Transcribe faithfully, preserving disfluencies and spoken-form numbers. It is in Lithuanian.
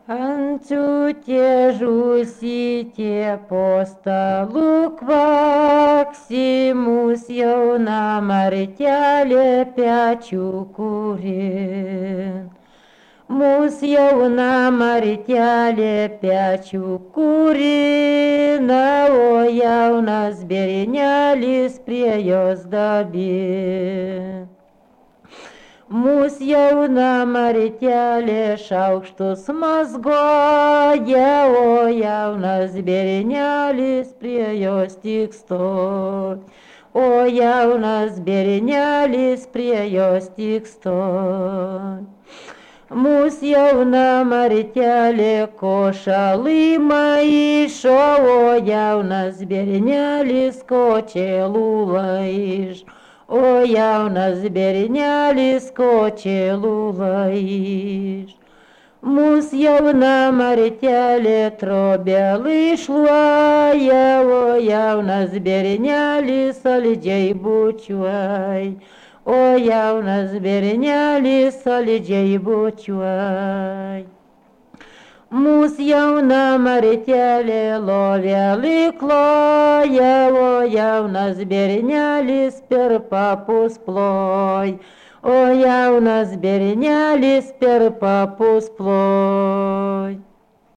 Ančiutė žusytė po stalu kvaksimus jauna martelė pečių kūrin. Mūsų jauna martelė pečių kūrina, o jaunas bernelis prie jos dabi. Mūsų jauna martelė šaukštus mazgoja, o jaunas bernelis prie jos tik stovi. O jaunas bernelis prie jos tik stovi. Mūsų jauna martelė košalai maišo, o jaunas bernelis kočėlų laiž. O jaunas bernelis kočėlų laiž. Mūsų jauna martelė trobelį šluoja, o jaunas bernelis saldžiai bučiuoj. O jaunas bernelis saldžiai bučiuoj. Mūsų jauna martelė lovelį kloja, o jaunas bernelis per papus ploj. O jaunas bernelis per papus ploj.